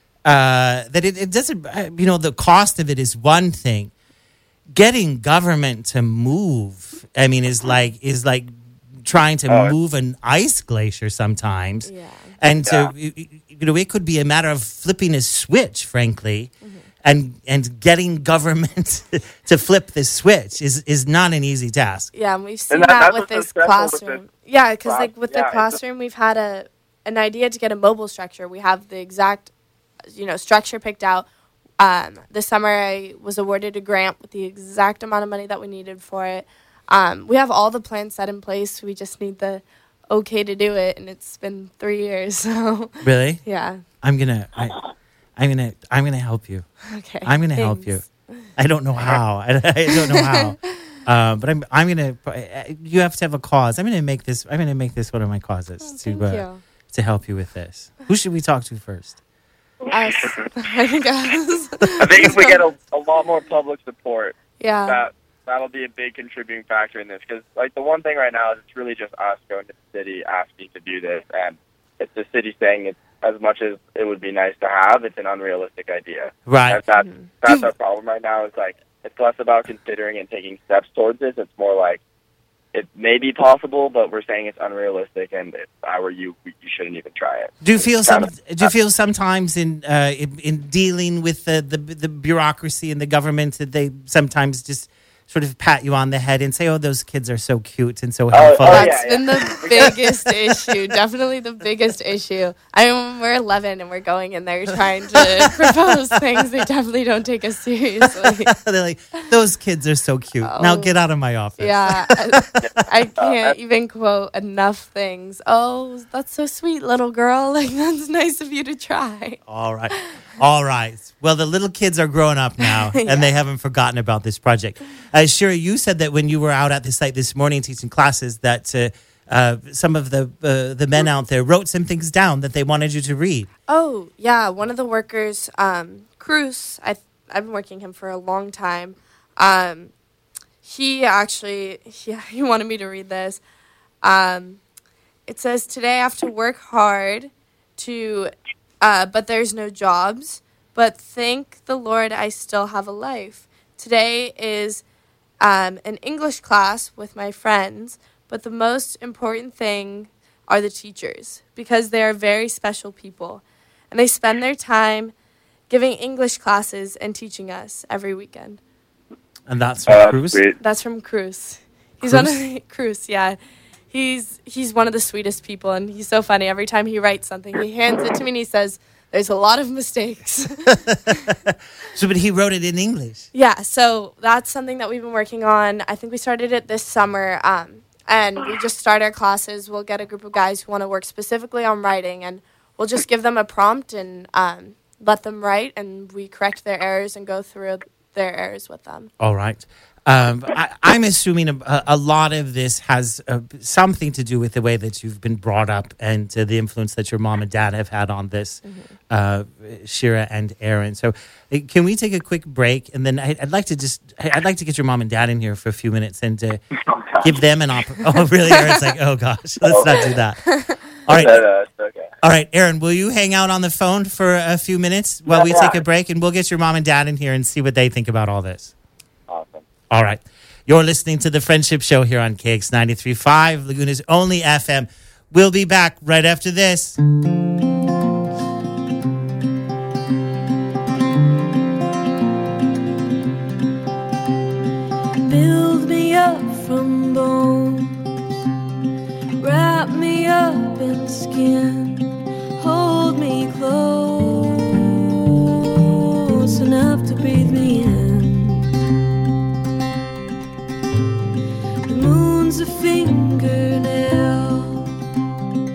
uh, that it, it doesn't, uh, you know, the cost of it is one thing. Getting government to move, I mean, is like is like trying to Oh. move an ice glacier sometimes. Yeah. And to, you know, it could be a matter of flipping a switch, frankly. And and getting government to flip the switch is, is not an easy task. Yeah, and we've seen that- that, that's with what's so this stressful with classroom. this Yeah, because class. like with Yeah, the it's a- classroom, we've had a an idea to get a mobile structure. We have the exact, you know, structure picked out. Um, this summer, I was awarded a grant with the exact amount of money that we needed for it. Um, we have all the plans set in place. We just need the okay to do it, and it's been three years. So Really? yeah, I'm gonna I, I'm gonna I'm gonna help you. okay. I'm gonna help you. thanks. I don't know how. I, I don't know how. Uh, but I'm I'm gonna. You have to have a cause. I'm gonna make this. I'm gonna make this one of my causes Oh, to thank uh, you. to help you with this. Who should we talk to first? Us. I think us. I think if we get a, a lot more public support, yeah. that that'll be a big contributing factor in this. Because like the one thing right now is it's really just us going to the city asking to do this, and it's the city saying it's as much as it would be nice to have, it's an unrealistic idea. Right. And that's Mhm. that's our problem right now. It's like it's less about considering and taking steps towards this. It's more like it may be possible, but we're saying it's unrealistic. And if I were you, you shouldn't even try it. Do you feel some? Kind of- Do you feel sometimes in uh, in, in dealing with the, the the bureaucracy and the government that they sometimes just sort of pat you on the head and say, "Oh, those kids are so cute and so helpful." oh, That's yeah, been yeah. the biggest issue. Definitely the biggest issue. I mean, when we're eleven and we're going in there trying to propose things, they definitely don't take us seriously. They're like, "Those kids are so cute." Now Oh. get out of my office. Yeah, I, I can't even quote enough things. Oh, that's so sweet, little girl. Like, that's nice of you to try. All right. All right. Well, the little kids are growing up now, and they haven't forgotten about this project. Uh, Shira, you said that when you were out at the site this morning teaching classes, that uh, uh, some of the uh, the men out there wrote some things down that they wanted you to read. Oh, yeah. One of the workers, um, Cruz, I, I've been working him for a long time. Um, he actually, yeah, he wanted me to read this. Um, it says, today I have to work hard to, uh, but there's no jobs. But thank the Lord I still have a life. Today is um, an English class with my friends, but the most important thing are the teachers because they are very special people. And they spend their time giving English classes and teaching us every weekend. And that's from Uh, Cruz. sweet. That's from Cruz. He's Cruz? one of the, Cruz, yeah. He's he's one of the sweetest people, and he's so funny. Every time he writes something, he hands it to me and he says, "There's a lot of mistakes." So, but he wrote it in English. Yeah, so that's something that we've been working on. I think we started it this summer, um, and we just start our classes. We'll get a group of guys who want to work specifically on writing, and we'll just give them a prompt and um, let them write, and we correct their errors and go through their errors with them. All right. Um, I, I'm assuming a, a lot of this has uh, something to do with the way that you've been brought up and uh, the influence that your mom and dad have had on this, uh, Shira and Aaron. So, uh, can we take a quick break, and then I, I'd like to just I'd like to get your mom and dad in here for a few minutes and uh, give them an opportunity. Oh, really? Aaron's like, oh gosh, let's not do that. All right. Uh, it's okay. All right, Aaron, will you hang out on the phone for a few minutes while we Yeah. take a break, and we'll get your mom and dad in here and see what they think about all this. Awesome. All right. You're listening to The Friendship Show here on K X ninety-three point five, Laguna's only F M. We'll be back right after this. Build me up from bones, wrap me up in skin, hold me close enough to breathe me in. The moon's a fingernail,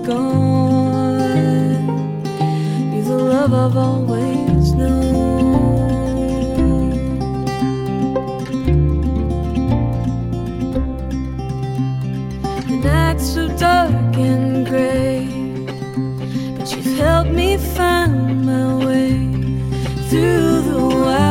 gone. You're the love I've always known. The nights are dark and gray, but you've helped me find my way through the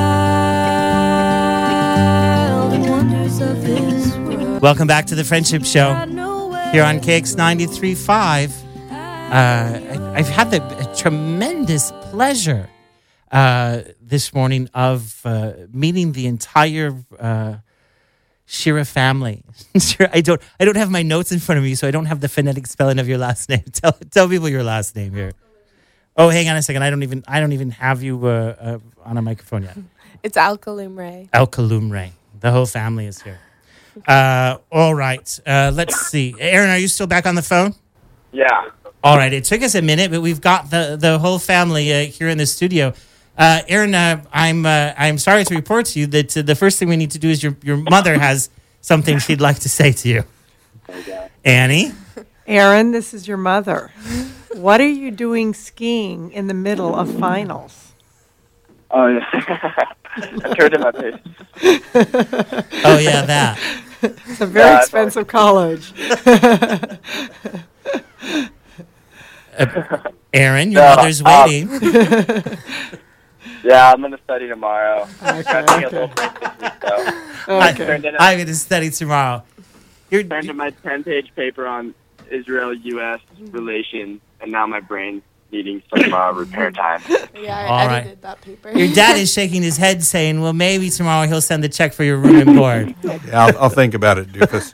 wild wonders of this world. Welcome back to the Friendship Show here on K X ninety-three point five. Uh, I, I've had the a tremendous pleasure uh, this morning of uh, meeting the entire uh, Shira family. Shira, I don't, I don't have my notes in front of me, so I don't have the phonetic spelling of your last name. Tell, tell people your last name here. Oh, hang on a second. I don't even, I don't even have you uh, uh, on a microphone yet. It's Alkalumre. Alkalumre. The whole family is here. Uh, all right. Uh, let's see. Aaron, are you still back on the phone? Yeah. All right. It took us a minute, but we've got the, the whole family uh, here in the studio. Uh, Aaron, uh, I'm uh, I'm sorry to report to you that uh, the first thing we need to do is your your mother has something she'd like to say to you. Okay. Annie? Aaron, this is your mother. What are you doing skiing in the middle of finals? Oh, yeah. I turned in my page. Oh, yeah, that. It's a very Yeah, expensive college. Uh, Aaron, your No, mother's um, waiting. Yeah, I'm going to study tomorrow. Okay, Got to take a okay. little break this week, so. I, Okay. Turned in, a, I'm going to study tomorrow. You're, turned in my ten-page paper on Israel-U S relations, and now my brain's needing some uh, repair time. Yeah, I All right. edited that paper. your dad is shaking his head saying, well, maybe tomorrow he'll send the check for your room and board. Yeah, I'll, I'll think about it, Doofus.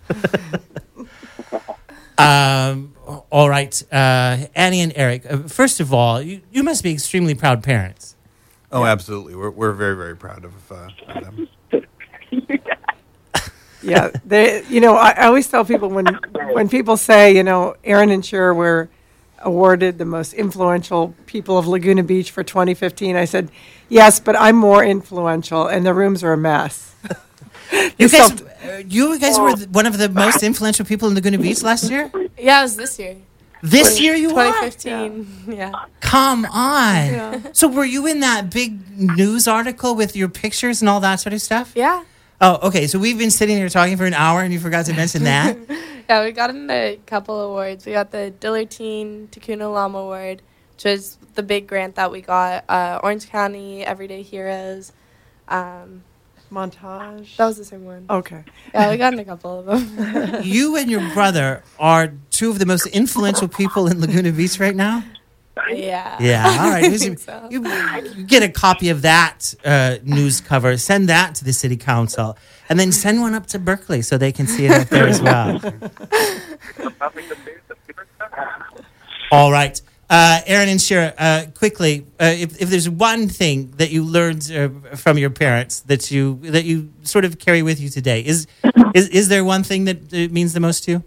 Um, all right. Uh, Annie and Eric, uh, first of all, you, you must be extremely proud parents. Oh, absolutely. We're we're very very proud of uh, them. Yeah, they. You know, I, I always tell people when when people say, you know, Aaron and Shira were awarded the most influential people of Laguna Beach for twenty fifteen. I said, yes, but I'm more influential, and the rooms are a mess. You So- guys, uh, you guys were th- one of the most influential people in Laguna Beach last year? Yeah, it was this year. This year you twenty were? fifteen. Yeah. Come on. Yeah. So were you in that big news article with your pictures and all that sort of stuff? Yeah. Oh, okay. So we've been sitting here talking for an hour and you forgot to mention that? Yeah, we got in a couple awards. We got the Dillerteen Takuna Llama Award, which was the big grant that we got. Uh, Orange County Everyday Heroes. Um, Montage. that was the same one. Okay. Yeah, we got in a couple of them. You and your brother are two of the most influential people in Laguna Beach right now? Yeah. Yeah, all right. I Who's think your- so. you, you get a copy of that uh, news cover, send that to the city council, and then send one up to Berkeley so they can see it up there as well. All right. Uh, Aaron and Shira, uh, quickly, uh, if, if there's one thing that you learned uh, from your parents that you that you sort of carry with you today, is is, is there one thing that uh, means the most to you?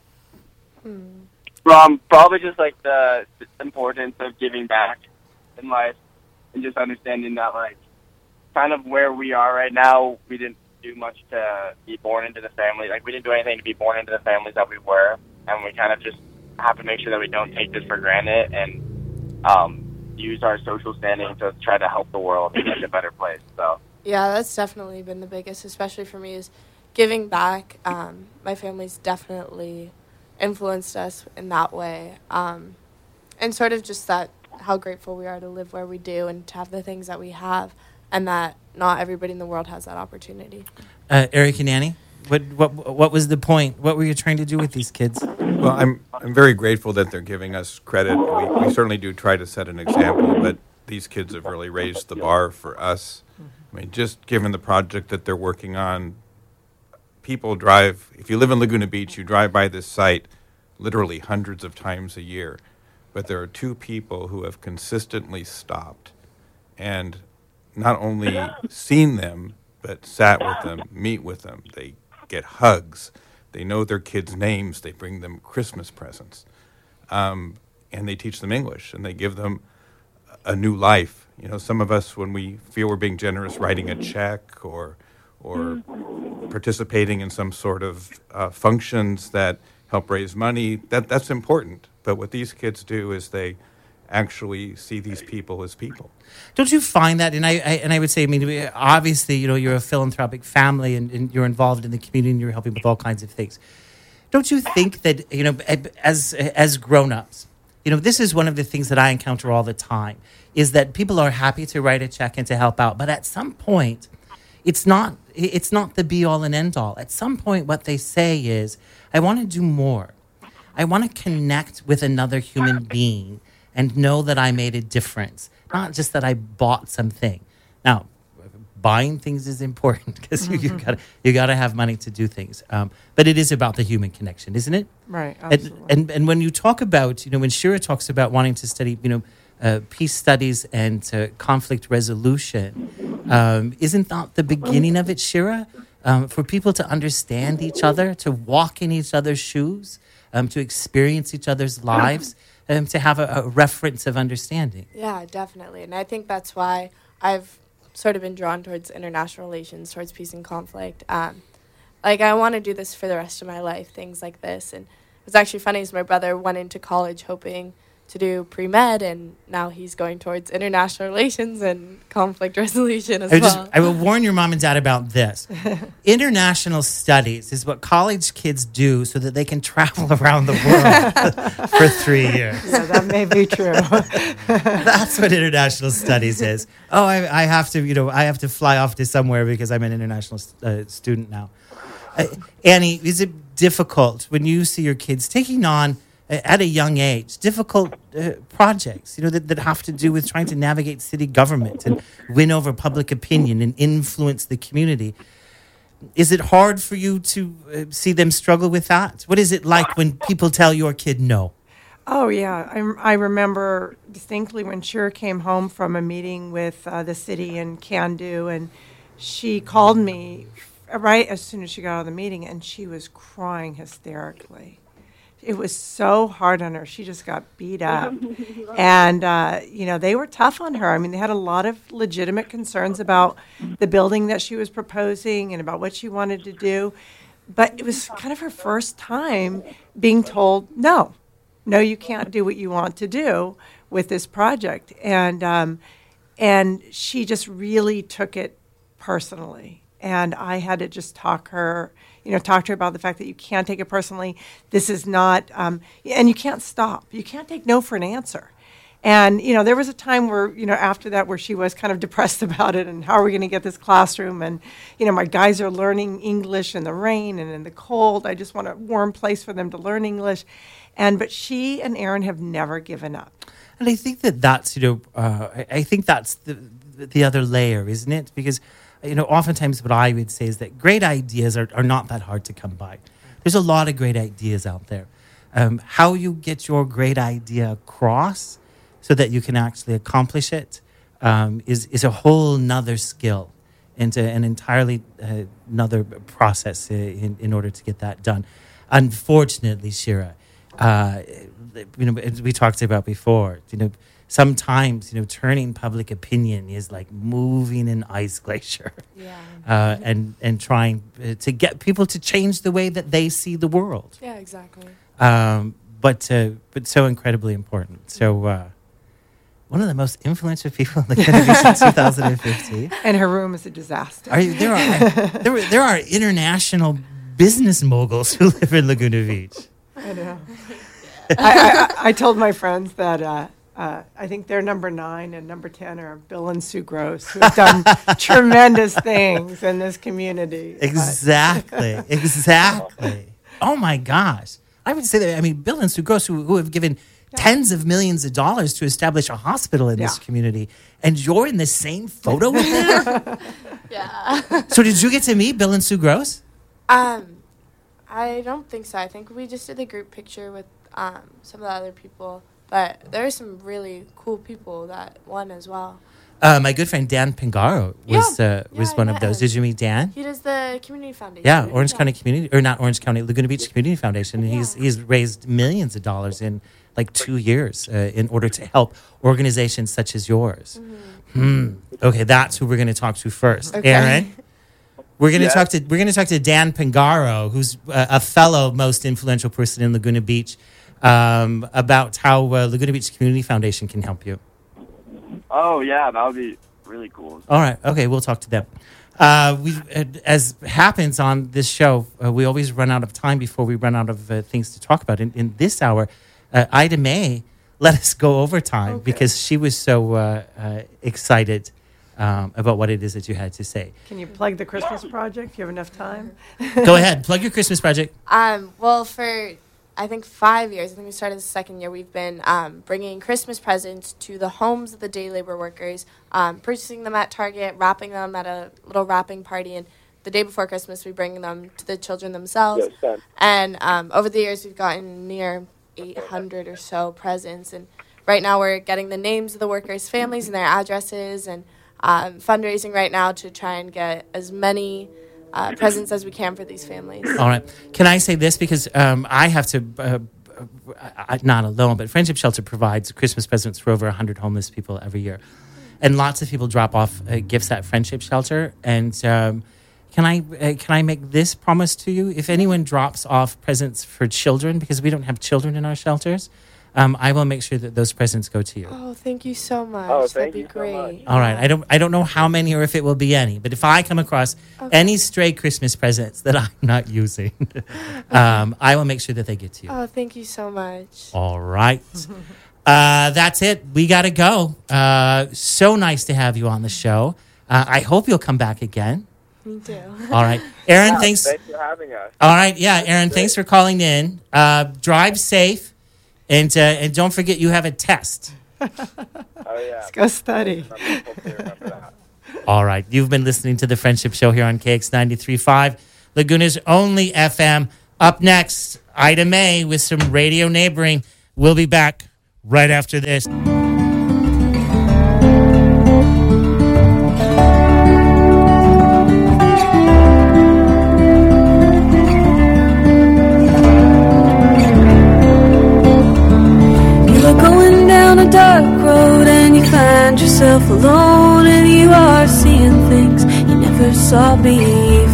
Um, probably just like the, the importance of giving back in life, and just understanding that, like, kind of where we are right now, we didn't do much to be born into the family. Like, we didn't do anything to be born into the families that we were, and we kind of just have to make sure that we don't take this for granted and um, use our social standing to try to help the world make a better place. So. Yeah, that's definitely been the biggest, especially for me, is giving back. Um, my family's definitely influenced us in that way. Um, and sort of just that, how grateful we are to live where we do and to have the things that we have, and that not everybody in the world has that opportunity. Uh, Eric and Annie, what what what was the point? What were you trying to do with these kids? Well, I'm I'm very grateful that they're giving us credit. We, we certainly do try to set an example, but these kids have really raised the bar for us. I mean, just given the project that they're working on, people drive, if you live in Laguna Beach, you drive by this site literally hundreds of times a year. But there are two people who have consistently stopped and not only seen them, but sat with them, meet with them. They get hugs. They know their kids' names. They bring them Christmas presents. Um, and they teach them English, and they give them a new life. You know, some of us, when we feel we're being generous, writing a check or or participating in some sort of uh, functions that help raise money. That that's important. But what these kids do is they actually see these people as people. Don't you find that? And I, I and I would say, I mean, obviously, you know, you're a philanthropic family, and, and you're involved in the community, and you're helping with all kinds of things. Don't you think that, you know, as as grown-ups, you know, this is one of the things that I encounter all the time, is that people are happy to write a check and to help out, but at some point, it's not it's not the be-all and end-all. At some point, what they say is, I want to do more. I want to connect with another human being and know that I made a difference, not just that I bought something. Now, buying things is important because mm-hmm. you, you got you got to have money to do things. Um, but it is about the human connection, isn't it? Right. Absolutely. And, and and when you talk about, you know, when Shira talks about wanting to study, you know, uh, peace studies and uh, conflict resolution, um, isn't that the beginning of it, Shira? Um, for people to understand each other, to walk in each other's shoes, um, to experience each other's lives. Um, to have a, a reference of understanding. Yeah, definitely. And I think that's why I've sort of been drawn towards international relations, towards peace and conflict. Um, like, I want to do this for the rest of my life, things like this. And it's actually funny, is my brother went into college hoping to do pre-med, and now he's going towards international relations and conflict resolution as I well. Just, I will warn your mom and dad about this. International studies is what college kids do so that they can travel around the world for three years. Yeah, that may be true. That's what international studies is. Oh, I, I have to, you know, I have to fly off to somewhere because I'm an international uh, student now. Uh, Annie, is it difficult when you see your kids taking on, at a young age, difficult uh, projects, you know, that, that have to do with trying to navigate city government and win over public opinion and influence the community? Is it hard for you to uh, see them struggle with that? What is it like when people tell your kid no? Oh, yeah. I, I remember distinctly when Shira came home from a meeting with uh, the city in Candu, and she called me right as soon as she got out of the meeting, and she was crying hysterically. It was so hard on her. She just got beat up. And, uh, you know, they were tough on her. I mean, they had a lot of legitimate concerns about the building that she was proposing and about what she wanted to do. But it was kind of her first time being told, no, no, you can't do what you want to do with this project. And, um, and she just really took it personally. And I had to just talk her you know, talk to her about the fact that you can't take it personally. This is not, um, and you can't stop. You can't take no for an answer. And, you know, there was a time where, you know, after that where she was kind of depressed about it and how are we going to get this classroom? And, you know, my guys are learning English in the rain and in the cold. I just want a warm place for them to learn English. And, but she and Aaron have never given up. And I think that that's, you know, uh, I, I think that's the, the other layer, isn't it? Because, you know, oftentimes what I would say is that great ideas are, are not that hard to come by. There's a lot of great ideas out there. Um, how you get your great idea across so that you can actually accomplish it um, is, is a whole nother skill and uh, an entirely uh, another process uh, in, in order to get that done. Unfortunately, Shira, uh, you know, as we talked about before, you know, sometimes, you know, turning public opinion is like moving an ice glacier. Yeah. Uh, and, and trying uh, to get people to change the way that they see the world. Yeah, exactly. Um, but uh, but so incredibly important. So uh, one of the most influential people in the Laguna since two thousand fifteen. And her room is a disaster. Are you, there are there, are- there are international business moguls who live in Laguna Beach. I know. I, I, I told my friends that uh, uh, I think they're number nine and number ten are Bill and Sue Gross, who have done tremendous things in this community. Exactly, exactly. Oh my gosh. I would say that, I mean, Bill and Sue Gross, who, who have given tens of millions of dollars to establish a hospital in this Yeah. community, and you're in the same photo with them? Yeah. So did you get to meet Bill and Sue Gross? Um, I don't think so. I think we just did a group picture with um, some of the other people. But there are some really cool people that won as well. Uh, my good friend Dan Pingaro was Yeah. uh, was Yeah, one I of met those. him. Did you meet Dan? He does the community foundation. Yeah, Orange County Community, or not Orange County, Laguna Beach Community Foundation. And he's Yeah. he's raised millions of dollars in like two years uh, in order to help organizations such as yours. Mm-hmm. Hmm. Okay, that's who we're going to talk to first. Okay. Aaron, We're going to Yes. talk to we're going to talk to Dan Pingaro, who's uh, a fellow most influential person in Laguna Beach, um, about how uh, Laguna Beach Community Foundation can help you. Oh, yeah, that would be really cool. All right. Okay, we'll talk to them. Uh, we, uh, as happens on this show, uh, we always run out of time before we run out of uh, things to talk about. In, in this hour, uh, Ida May let us go over time Okay. because she was so uh, uh, excited um, about what it is that you had to say. Can you plug the Christmas project? Do you have enough time? Go ahead, plug your Christmas project. Um, well, for I think five years, I think we started the second year, we've been um, bringing Christmas presents to the homes of the day labor workers, um, purchasing them at Target, wrapping them at a little wrapping party, and the day before Christmas, we bring them to the children themselves. Yes, Sam. And um, over the years, we've gotten near eight hundred or so presents. And right now, we're getting the names of the workers' families and their addresses, and um, fundraising right now to try and get as many uh, presents as we can for these families. All right. Can I say this? Because um, I have to, uh, I, not alone, but Friendship Shelter provides Christmas presents for over one hundred homeless people every year. And lots of people drop off uh, gifts at Friendship Shelter. And um, can I uh, can I make this promise to you? If anyone drops off presents for children, because we don't have children in our shelters, um, I will make sure that those presents go to you. Oh, thank you so much. Oh, That'd thank be you so great. much. All right. I don't I don't know how many or if it will be any, but if I come across Okay. any stray Christmas presents that I'm not using, um, I will make sure that they get to you. Oh, thank you so much. All right. Uh, that's it. We got to go. Uh, so nice to have you on the show. Uh, I hope you'll come back again. Me too. All right. Aaron, Yeah, thanks. Thanks for having us. All right. Yeah, Aaron, thanks for calling in. Uh, drive safe. And, uh, and don't forget you have a test. Oh, yeah. Go study. Hopefully remember that. All right. You've been listening to The Friendship Show here on K X ninety-three point five, Laguna's only F M. Up next, Ida May with some radio neighboring. We'll be back right after this. You're going down a dark road and you find yourself alone, and you are seeing things you never saw before.